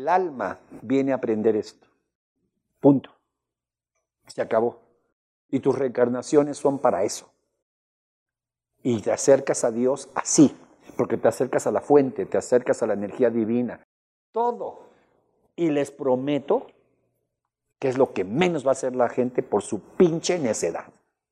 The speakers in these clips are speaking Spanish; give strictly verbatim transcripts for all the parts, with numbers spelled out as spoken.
El alma viene a aprender esto. Punto. Se acabó. Y tus reencarnaciones son para eso. Y te acercas a Dios así, porque te acercas a la fuente, te acercas a la energía divina. Todo. Y les prometo que es lo que menos va a hacer la gente por su pinche necedad.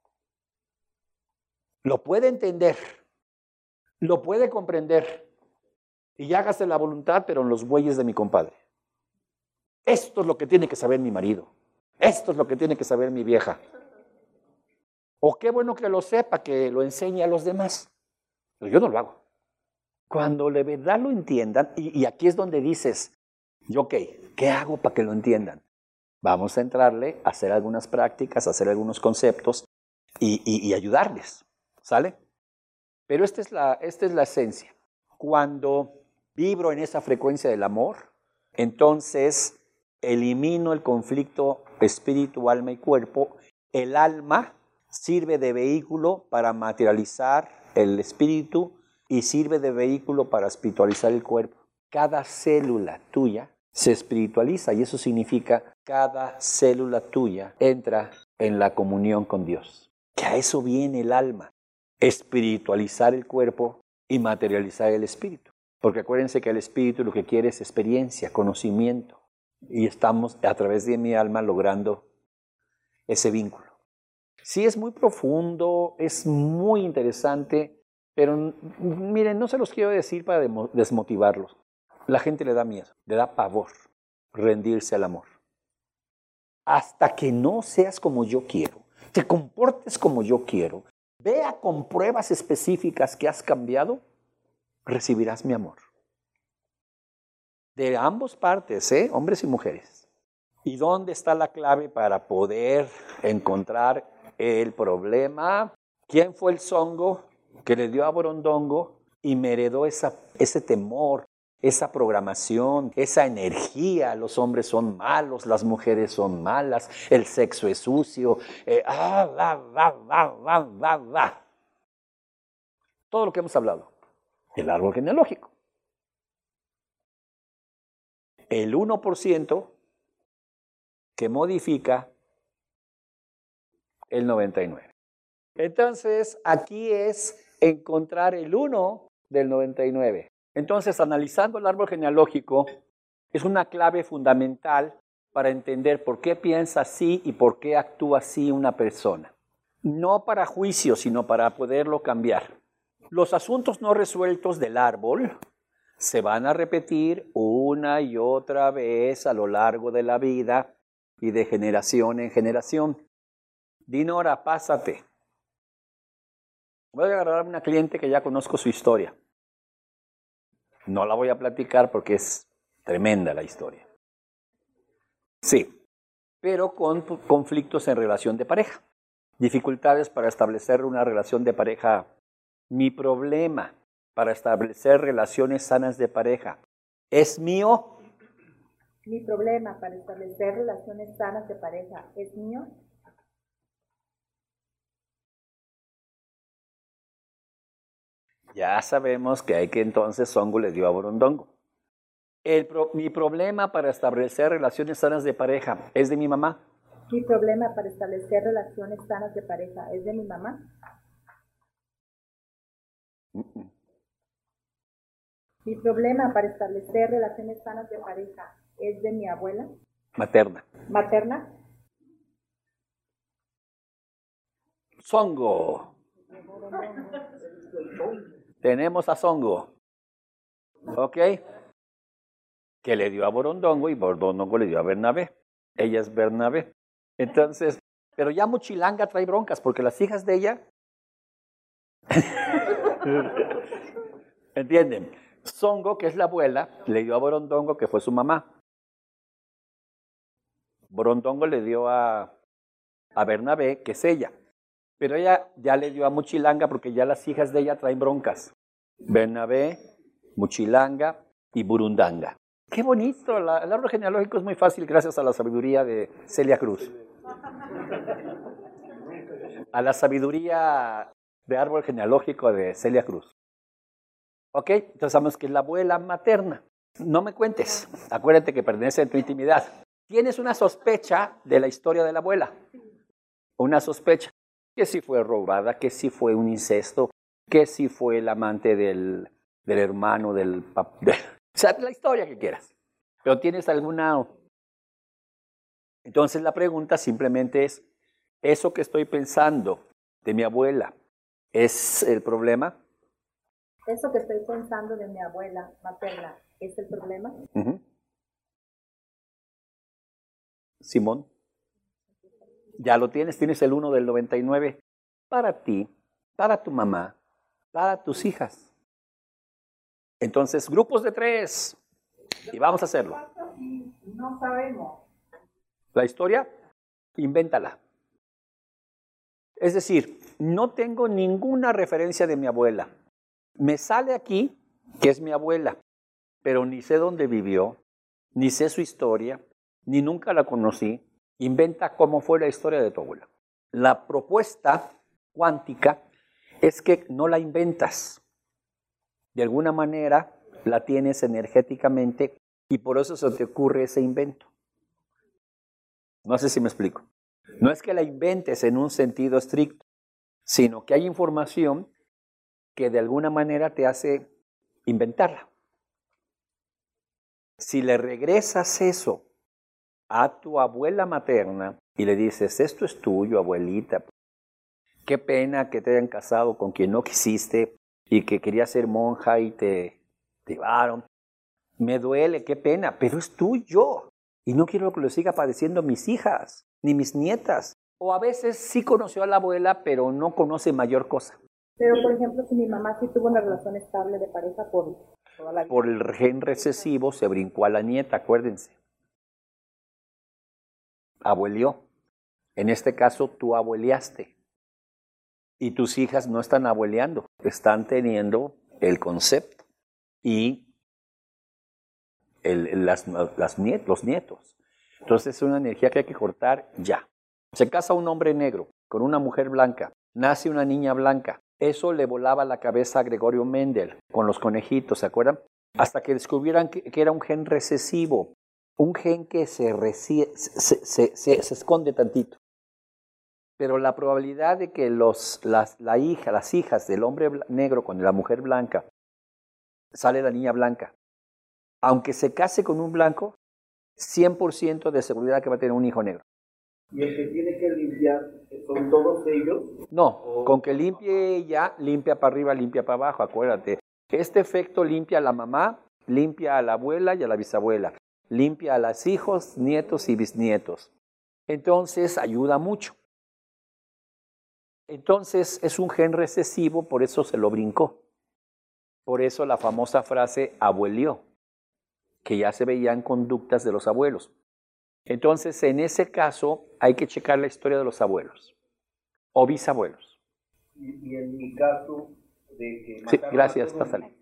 Lo puede entender, lo puede comprender, y hágase la voluntad, pero en los bueyes de mi compadre. Esto es lo que tiene que saber mi marido. Esto es lo que tiene que saber mi vieja. O qué bueno que lo sepa, que lo enseñe a los demás. Pero yo no lo hago. Cuando de verdad lo entiendan, y, y aquí es donde dices, yo, ok, ¿qué hago para que lo entiendan? Vamos a entrarle, a hacer algunas prácticas, a hacer algunos conceptos y, y, y ayudarles, ¿sale? Pero esta es, la, esta es la esencia. Cuando vibro en esa frecuencia del amor, entonces elimino el conflicto espíritu, alma y cuerpo. El alma sirve de vehículo para materializar el espíritu y sirve de vehículo para espiritualizar el cuerpo. Cada célula tuya se espiritualiza y eso significa cada célula tuya entra en la comunión con Dios. Que a eso viene el alma, espiritualizar el cuerpo y materializar el espíritu. Porque acuérdense que el espíritu lo que quiere es experiencia, conocimiento. Y estamos a través de mi alma logrando ese vínculo. Sí, es muy profundo, es muy interesante, pero miren, no se los quiero decir para desmotivarlos. La gente le da miedo, le da pavor rendirse al amor. Hasta que no seas como yo quiero, te comportes como yo quiero, vea con pruebas específicas que has cambiado, recibirás mi amor. De ambas partes, ¿eh? Hombres y mujeres. ¿Y dónde está la clave para poder encontrar el problema? ¿Quién fue el zongo que le dio a Borondongo y me heredó esa, ese temor, esa programación, esa energía? Los hombres son malos, las mujeres son malas, el sexo es sucio. Eh, ah, va, va, va, va, va, va. Todo lo que hemos hablado. El árbol genealógico. El uno por ciento que modifica el noventa y nueve por ciento. Entonces, aquí es encontrar el uno del noventa y nueve. Entonces, analizando el árbol genealógico, es una clave fundamental para entender por qué piensa así y por qué actúa así una persona. No para juicio, sino para poderlo cambiar. Los asuntos no resueltos del árbol se van a repetir una y otra vez a lo largo de la vida y de generación en generación. Dinora, pásate. Voy a agarrar a una cliente que ya conozco su historia. No la voy a platicar porque es tremenda la historia. Sí, pero con conflictos en relación de pareja. Dificultades para establecer una relación de pareja. Mi problema para establecer relaciones sanas de pareja es mío. Mi problema para establecer relaciones sanas de pareja es mío. Ya sabemos que hay que entonces Zongo le dio a Borondongo. El pro, mi problema para establecer relaciones sanas de pareja es de mi mamá. Mi problema para establecer relaciones sanas de pareja es de mi mamá. Uh-uh. Mi problema para establecer relaciones sanas de pareja es de mi abuela. Materna. Materna. Zongo. Tenemos a Zongo. ¿Ok? Que le dio a Borondongo y Borondongo le dio a Bernabé. Ella es Bernabé. Entonces, pero ya Muchilanga trae broncas porque las hijas de ella... ¿Entienden? Zongo, que es la abuela, le dio a Borondongo, que fue su mamá. Borondongo le dio a, a Bernabé, que es ella. Pero ella ya le dio a Muchilanga porque ya las hijas de ella traen broncas. Bernabé, Muchilanga y Burundanga. ¡Qué bonito! La, el árbol genealógico es muy fácil gracias a la sabiduría de Celia Cruz. A la sabiduría de árbol genealógico de Celia Cruz. ¿Ok? Entonces sabemos que es la abuela materna. No me cuentes. Acuérdate que pertenece a tu intimidad. Tienes una sospecha de la historia de la abuela. Una sospecha. Que si fue robada, que si fue un incesto, que si fue el amante del, del hermano del papá. O sea, la historia que quieras. Pero tienes alguna... Entonces la pregunta simplemente es, ¿eso que estoy pensando de mi abuela es el problema? Eso que estoy pensando de mi abuela materna, ¿es el problema? Uh-huh. Simón, ya lo tienes, tienes el uno del noventa y nueve para ti, para tu mamá, para tus hijas. Entonces, grupos de tres y vamos a hacerlo. No sabemos. La historia, invéntala. Es decir, no tengo ninguna referencia de mi abuela. Me sale aquí que es mi abuela, pero ni sé dónde vivió, ni sé su historia, ni nunca la conocí. Inventa cómo fue la historia de tu abuela. La propuesta cuántica es que no la inventas. De alguna manera la tienes energéticamente y por eso se te ocurre ese invento. No sé si me explico. No es que la inventes en un sentido estricto, sino que hay información que de alguna manera te hace inventarla. Si le regresas eso a tu abuela materna y le dices, esto es tuyo, abuelita, qué pena que te hayan casado con quien no quisiste y que querías ser monja y te llevaron, me duele, qué pena, pero es tuyo y no quiero que lo siga padeciendo mis hijas ni mis nietas. O a veces sí conoció a la abuela, pero no conoce mayor cosa. Pero, por ejemplo, si mi mamá sí tuvo una relación estable de pareja por toda la vida. Por el gen recesivo se brincó a la nieta, acuérdense. Abuelió. En este caso, tú abueleaste. Y tus hijas no están abueleando, están teniendo el concepto y el, las, las niet, los nietos. Entonces es una energía que hay que cortar ya. Se casa un hombre negro con una mujer blanca, nace una niña blanca. Eso le volaba la cabeza a Gregorio Mendel con los conejitos, ¿se acuerdan? Hasta que descubrieran que, que era un gen recesivo, un gen que se, reci se, se, se, se esconde tantito. Pero la probabilidad de que los, las, la hija, las hijas del hombre negro con la mujer blanca, sale la niña blanca. Aunque se case con un blanco, cien por ciento de seguridad que va a tener un hijo negro. ¿Y el que tiene que limpiar son todos ellos? No, ¿O? Con que limpie ella, limpia para arriba, limpia para abajo, acuérdate. Este efecto limpia a la mamá, limpia a la abuela y a la bisabuela, limpia a los hijos, nietos y bisnietos. Entonces ayuda mucho. Entonces es un gen recesivo, por eso se lo brincó. Por eso la famosa frase abuelió, que ya se veían conductas de los abuelos. Entonces, en ese caso, hay que checar la historia de los abuelos o bisabuelos. Y, y en mi caso, de que sí, gracias, pásale.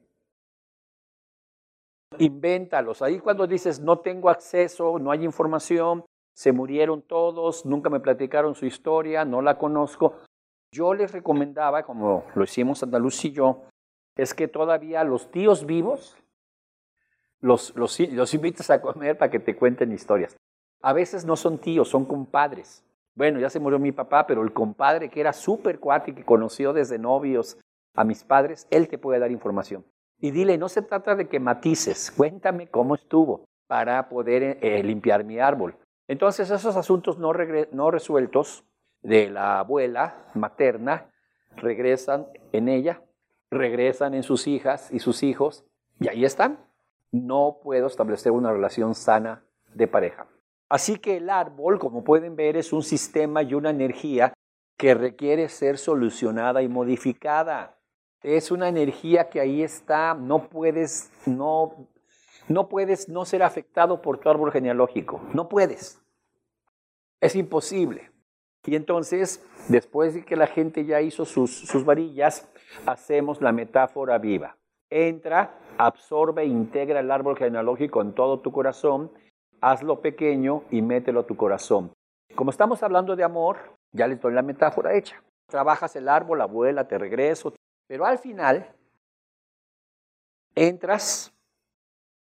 Invéntalos. Ahí cuando dices, no tengo acceso, no hay información, se murieron todos, nunca me platicaron su historia, no la conozco. Yo les recomendaba, como lo hicimos Andaluz y yo, es que todavía los tíos vivos los, los, los invitas a comer para que te cuenten historias. A veces no son tíos, son compadres. Bueno, ya se murió mi papá, pero el compadre que era súper cuate y que conoció desde novios a mis padres, él te puede dar información. Y dile, no se trata de que matices, cuéntame cómo estuvo para poder eh, limpiar mi árbol. Entonces esos asuntos no, no resueltos de la abuela materna regresan en ella, regresan en sus hijas y sus hijos, y ahí están. No puedo establecer una relación sana de pareja. Así que el árbol, como pueden ver, es un sistema y una energía que requiere ser solucionada y modificada. Es una energía que ahí está, no puedes no, no puedes no ser afectado por tu árbol genealógico, no puedes. Es imposible. Y entonces, después de que la gente ya hizo sus, sus varillas, hacemos la metáfora viva. Entra, absorbe e integra el árbol genealógico en todo tu corazón, hazlo pequeño y mételo a tu corazón. Como estamos hablando de amor, ya les doy la metáfora hecha. Trabajas el árbol, abuela, te regreso, pero al final entras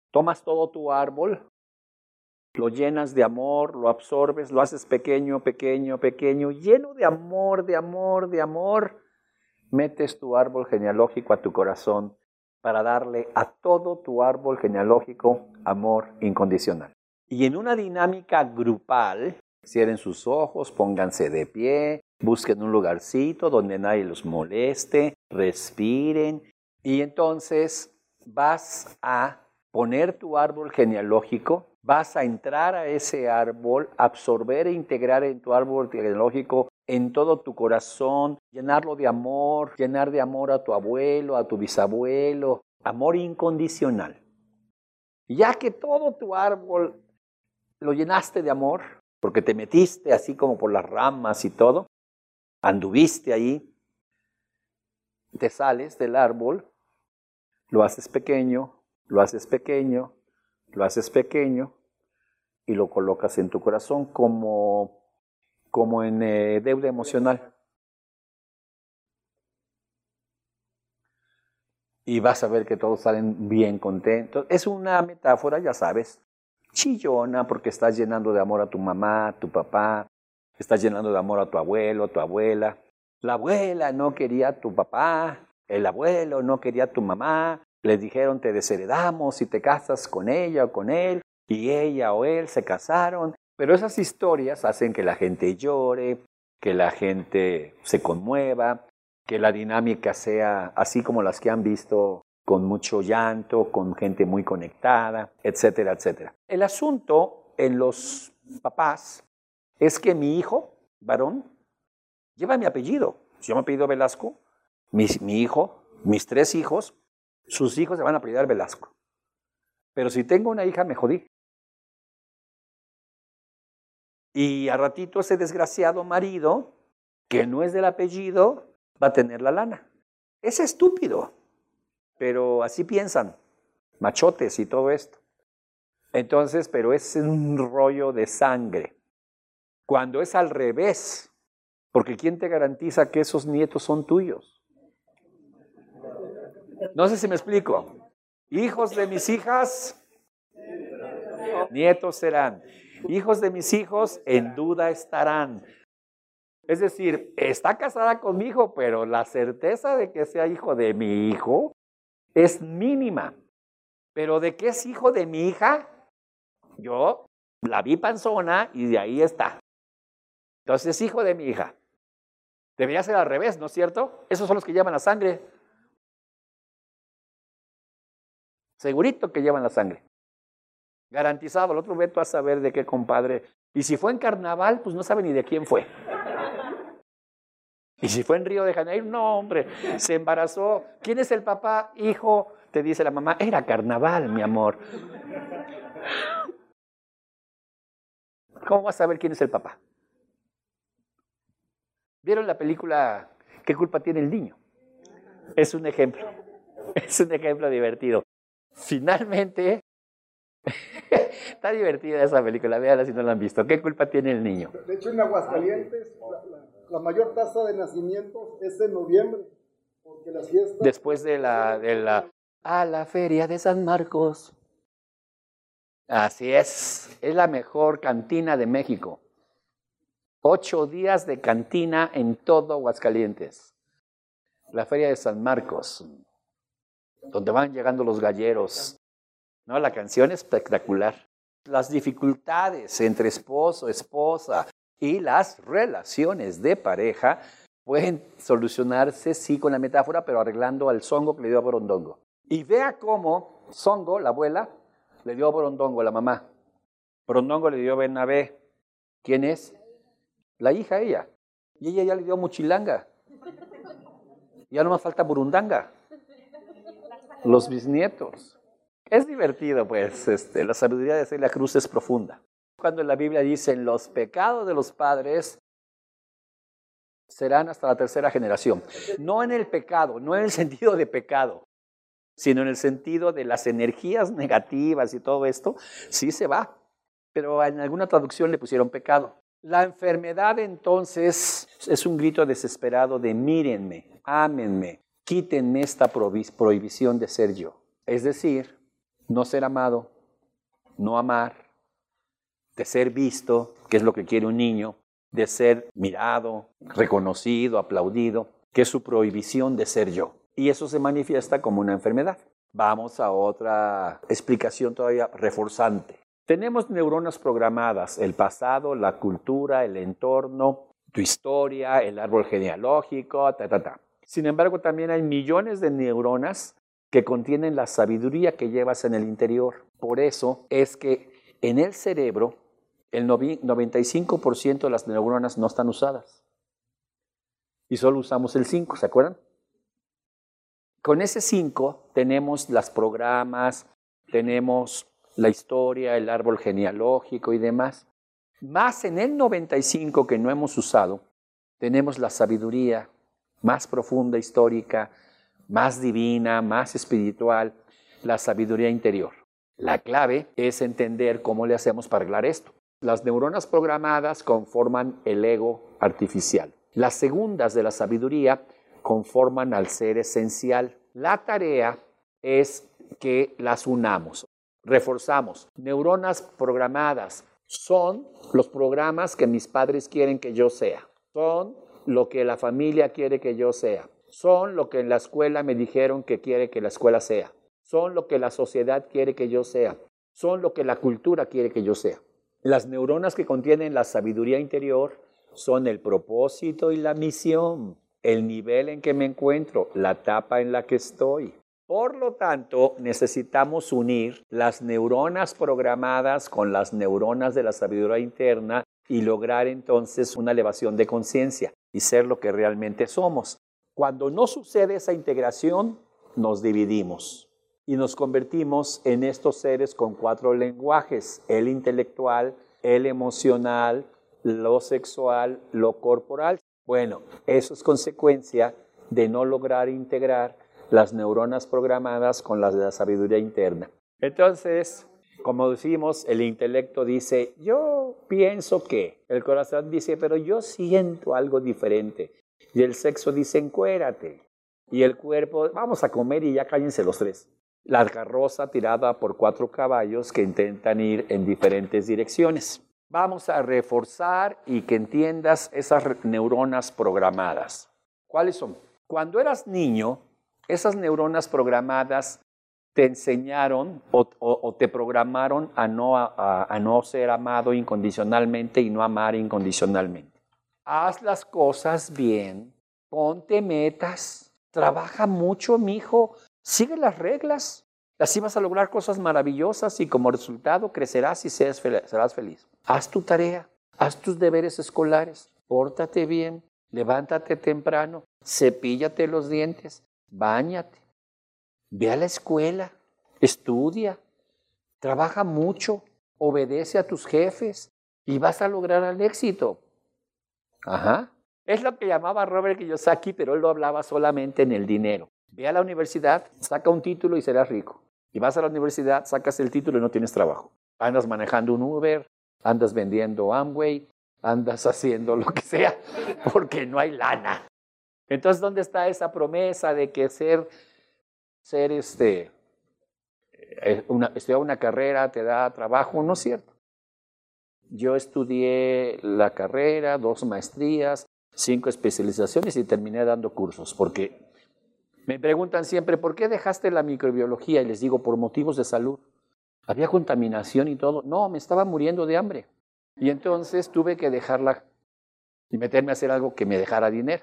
Tomas todo tu árbol, lo llenas de amor, lo absorbes, lo haces pequeño, pequeño, pequeño, lleno de amor, de amor, de amor. Metes tu árbol genealógico a tu corazón para darle a todo tu árbol genealógico amor incondicional. Y en una dinámica grupal, cierren sus ojos, pónganse de pie, busquen un lugarcito donde nadie los moleste, respiren y entonces vas a poner tu árbol genealógico, vas a entrar a ese árbol, absorber e integrar en tu árbol genealógico en todo tu corazón, llenarlo de amor, llenar de amor a tu abuelo, a tu bisabuelo, amor incondicional. Ya que todo tu árbol lo llenaste de amor, porque te metiste así como por las ramas y todo, anduviste ahí, te sales del árbol, lo haces pequeño, lo haces pequeño, lo haces pequeño y lo colocas en tu corazón como, como en eh, deuda emocional. Y vas a ver que todos salen bien contentos. Es una metáfora, ya sabes, chillona, porque estás llenando de amor a tu mamá, a tu papá, estás llenando de amor a tu abuelo, a tu abuela. La abuela no quería a tu papá, el abuelo no quería a tu mamá, les dijeron te desheredamos si te casas con ella o con él, y ella o él se casaron. Pero esas historias hacen que la gente llore, que la gente se conmueva, que la dinámica sea así como las que han visto, con mucho llanto, con gente muy conectada, etcétera, etcétera. El asunto en los papás es que mi hijo, varón, lleva mi apellido. Si yo me apellido Velasco, mi, mi hijo, mis tres hijos, sus hijos se van a apellidar Velasco. Pero si tengo una hija, me jodí. Y a ratito ese desgraciado marido, que no es del apellido, va a tener la lana. Es estúpido. Pero así piensan, machotes y todo esto. Entonces, pero es un rollo de sangre. Cuando es al revés, porque ¿quién te garantiza que esos nietos son tuyos? No sé si me explico. Hijos de mis hijas, nietos serán. Hijos de mis hijos, en duda estarán. Es decir, está casada con mi hijo, pero la certeza de que sea hijo de mi hijo es mínima. Pero de que es hijo de mi hija, yo la vi panzona y de ahí está. Entonces es hijo de mi hija. Debería ser al revés, ¿no es cierto? Esos son los que llevan la sangre. Segurito que llevan la sangre. Garantizado. El otro veto a saber de qué compadre. Y si fue en carnaval, pues no sabe ni de quién fue. Y si fue en Río de Janeiro, no, hombre, se embarazó. ¿Quién es el papá? Hijo, te dice la mamá, era carnaval, mi amor. ¿Cómo vas a saber quién es el papá? ¿Vieron la película ¿Qué culpa tiene el niño? Es un ejemplo. Es un ejemplo divertido. Finalmente, está divertida esa película, véanla si no la han visto. ¿Qué culpa tiene el niño? De hecho, en Aguascalientes, la, la, la mayor tasa de nacimientos es en noviembre, porque las fiestas... Después de la, de la... a la feria de San Marcos. Así es, es la mejor cantina de México. Ocho días de cantina en todo Aguascalientes. La feria de San Marcos, donde van llegando los galleros. No, la canción es espectacular. Las dificultades entre esposo, esposa y las relaciones de pareja pueden solucionarse, sí, con la metáfora, pero arreglando al zongo que le dio a Borondongo. Y vea cómo Zongo, la abuela, le dio a Borondongo a la mamá. Borondongo le dio a Bernabé. ¿Quién es? La hija, ella. Y ella ya le dio Muchilanga. Ya no más falta Burundanga. Los bisnietos. Es divertido, pues. Este, la sabiduría de Celia Cruz es profunda. Cuando en la Biblia dicen los pecados de los padres serán hasta la tercera generación. No en el pecado, no en el sentido de pecado, sino en el sentido de las energías negativas y todo esto, sí se va. Pero en alguna traducción le pusieron pecado. La enfermedad entonces es un grito desesperado de mírenme, ámenme, quítenme esta prohibición de ser yo. Es decir, no ser amado, no amar, de ser visto, que es lo que quiere un niño, de ser mirado, reconocido, aplaudido, que es su prohibición de ser yo. Y eso se manifiesta como una enfermedad. Vamos a otra explicación todavía reforzante. Tenemos neuronas programadas, el pasado, la cultura, el entorno, tu historia, el árbol genealógico, ta, ta, ta. Sin embargo, también hay millones de neuronas que contienen la sabiduría que llevas en el interior. Por eso es que en el cerebro el noventa y cinco por ciento de las neuronas no están usadas. Y solo usamos el cinco por ciento, ¿se acuerdan? Con ese cinco por ciento tenemos los programas, tenemos la historia, el árbol genealógico y demás. Más en el noventa y cinco por ciento que no hemos usado, tenemos la sabiduría más profunda, histórica, más divina, más espiritual, la sabiduría interior. La clave es entender cómo le hacemos para arreglar esto. Las neuronas programadas conforman el ego artificial. Las segundas de la sabiduría conforman al ser esencial. La tarea es que las unamos, reforzamos. Neuronas programadas son los programas que mis padres quieren que yo sea. Son lo que la familia quiere que yo sea. Son lo que en la escuela me dijeron que quiere que la escuela sea. Son lo que la sociedad quiere que yo sea. Son lo que la cultura quiere que yo sea. Las neuronas que contienen la sabiduría interior son el propósito y la misión, el nivel en que me encuentro, la etapa en la que estoy. Por lo tanto, necesitamos unir las neuronas programadas con las neuronas de la sabiduría interna y lograr entonces una elevación de conciencia y ser lo que realmente somos. Cuando no sucede esa integración, nos dividimos y nos convertimos en estos seres con cuatro lenguajes: el intelectual, el emocional, lo sexual, lo corporal. Bueno, eso es consecuencia de no lograr integrar las neuronas programadas con las de la sabiduría interna. Entonces, como decimos, el intelecto dice, yo pienso que. El corazón dice, pero yo siento algo diferente. Y el sexo dice, encuérate. Y el cuerpo, vamos a comer y ya cállense los tres. La carroza tirada por cuatro caballos que intentan ir en diferentes direcciones. Vamos a reforzar y que entiendas esas neuronas programadas. ¿Cuáles son? Cuando eras niño, esas neuronas programadas te enseñaron o, o, o te programaron a no, a, a no ser amado incondicionalmente y no amar incondicionalmente. Haz las cosas bien, ponte metas, trabaja mucho, mijo, sigue las reglas. Así vas a lograr cosas maravillosas y como resultado crecerás y serás feliz. Haz tu tarea, haz tus deberes escolares, pórtate bien, levántate temprano, cepíllate los dientes, báñate, ve a la escuela, estudia, trabaja mucho, obedece a tus jefes y vas a lograr el éxito. Ajá. Es lo que llamaba Robert Kiyosaki, pero él lo hablaba solamente en el dinero. Ve a la universidad, saca un título y serás rico. Y vas a la universidad, sacas el título y no tienes trabajo. Andas manejando un Uber, andas vendiendo Amway, andas haciendo lo que sea, porque no hay lana. Entonces, ¿dónde está esa promesa de que ser, ser este, una, estudiar una carrera te da trabajo? No es cierto. Yo estudié la carrera, dos maestrías, cinco especializaciones y terminé dando cursos, porque me preguntan siempre, ¿por qué dejaste la microbiología? Y les digo, por motivos de salud. Había contaminación y todo. No, me estaba muriendo de hambre. Y entonces tuve que dejarla y meterme a hacer algo que me dejara dinero.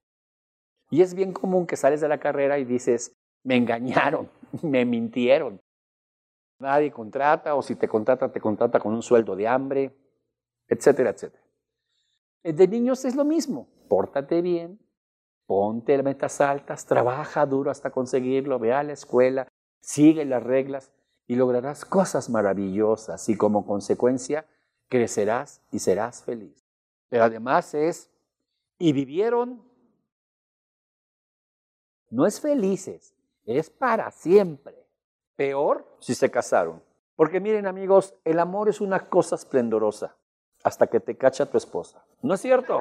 Y es bien común que sales de la carrera y dices, me engañaron, me mintieron. Nadie contrata, o si te contrata, te contrata con un sueldo de hambre, etcétera, etcétera. De niños es lo mismo. Pórtate bien, ponte metas altas, trabaja duro hasta conseguirlo, ve a la escuela, sigue las reglas y lograrás cosas maravillosas y como consecuencia crecerás y serás feliz. Pero además es, y vivieron, no es felices, es para siempre. Peor si se casaron. Porque miren amigos, el amor es una cosa esplendorosa hasta que te cacha tu esposa. ¿No es cierto?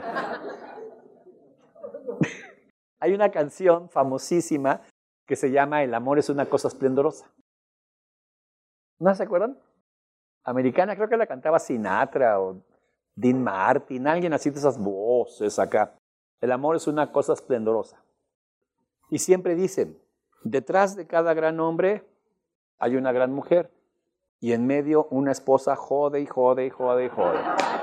Hay una canción famosísima que se llama El amor es una cosa esplendorosa. ¿No se acuerdan? Americana, creo que la cantaba Sinatra o Dean Martin, alguien así de esas voces acá. El amor es una cosa esplendorosa. Y siempre dicen, detrás de cada gran hombre hay una gran mujer. Y en medio una esposa jode y jode y jode y jode.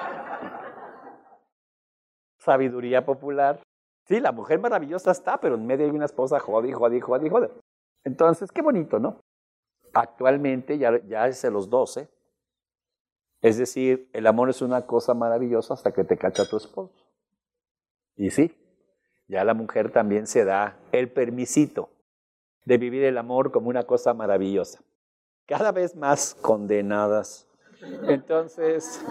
Sabiduría popular. Sí, la mujer maravillosa está, pero en medio hay una esposa jode y jode y jode y jode. Entonces, qué bonito, ¿no? Actualmente ya, ya es de los doce. Es decir, el amor es una cosa maravillosa hasta que te cacha tu esposo. Y sí, ya la mujer también se da el permisito de vivir el amor como una cosa maravillosa. Cada vez más condenadas. Entonces,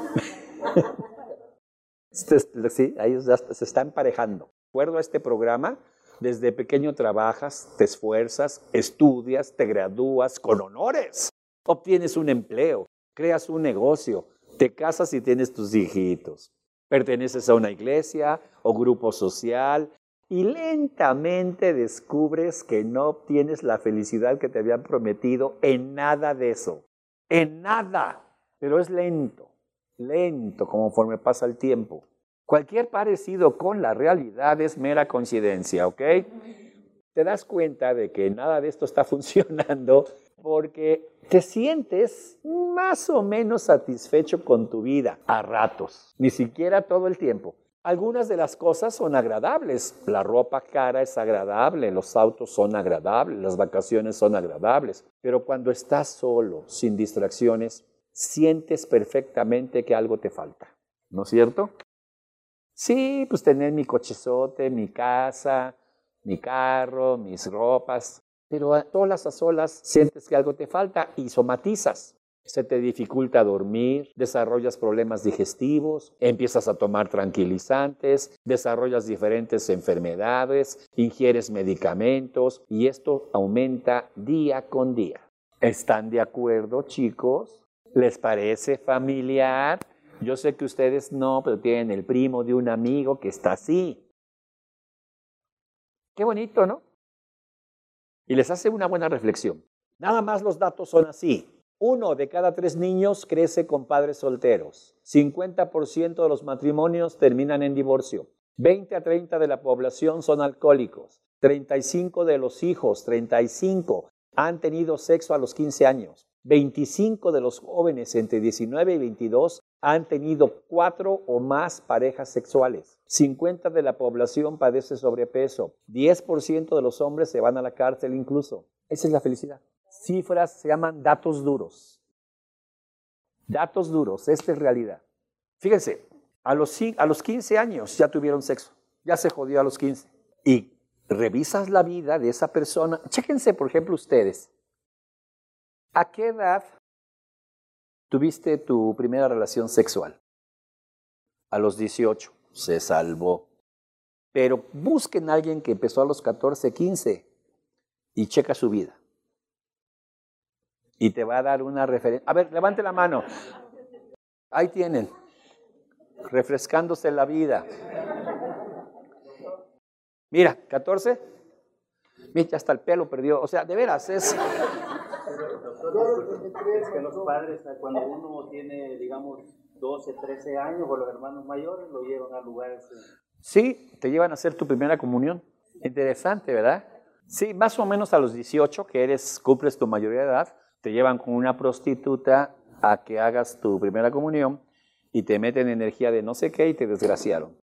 sí, ahí se está emparejando. De acuerdo a este programa, desde pequeño trabajas, te esfuerzas, estudias, te gradúas con honores, obtienes un empleo, creas un negocio, te casas y tienes tus hijitos, perteneces a una iglesia o grupo social y lentamente descubres que no obtienes la felicidad que te habían prometido en nada de eso, en nada, pero es lento, lento conforme pasa el tiempo. Cualquier parecido con la realidad es mera coincidencia, ¿ok? Te das cuenta de que nada de esto está funcionando porque te sientes más o menos satisfecho con tu vida a ratos, ni siquiera todo el tiempo. Algunas de las cosas son agradables, la ropa cara es agradable, los autos son agradables, las vacaciones son agradables, pero cuando estás solo, sin distracciones, sientes perfectamente que algo te falta, ¿no es cierto? Sí, pues tener mi cochezote, mi casa, mi carro, mis ropas, pero a solas a solas sientes que algo te falta y somatizas. Se te dificulta dormir, desarrollas problemas digestivos, empiezas a tomar tranquilizantes, desarrollas diferentes enfermedades, ingieres medicamentos y esto aumenta día con día. ¿Están de acuerdo, chicos? ¿Les parece familiar? Yo sé que ustedes no, pero tienen el primo de un amigo que está así. Qué bonito, ¿no? Y les hace una buena reflexión. Nada más los datos son así. Uno de cada tres niños crece con padres solteros. cincuenta por ciento de los matrimonios terminan en divorcio. veinte a treinta de la población son alcohólicos. treinta y cinco de los hijos, treinta y cinco, han tenido sexo a los quince años. veinticinco de los jóvenes entre diecinueve y veintidós han tenido cuatro o más parejas sexuales. cincuenta de la población padece sobrepeso. diez por ciento de los hombres se van a la cárcel incluso. Esa es la felicidad. Cifras se llaman datos duros. Datos duros, esta es realidad. Fíjense, a los, a los quince años ya tuvieron sexo. Ya se jodió a los quince. Y revisas la vida de esa persona. Chéquense, por ejemplo, ustedes. ¿A qué edad tuviste tu primera relación sexual? A los dieciocho, se salvó. Pero busquen a alguien que empezó a los catorce, quince y checa su vida. Y te va a dar una referencia. A ver, levante la mano. Ahí tienen. Refrescándose la vida. Mira, catorce. Mira, hasta el pelo perdió. O sea, de veras, es... Es que los padres, cuando uno tiene, digamos, doce, trece años, o los hermanos mayores, lo llevan a lugares... Sí, te llevan a hacer tu primera comunión. Interesante, ¿verdad? Sí, más o menos a los dieciocho, que eres, cumples tu mayoría de edad, te llevan con una prostituta a que hagas tu primera comunión y te meten energía de no sé qué y te desgraciaron.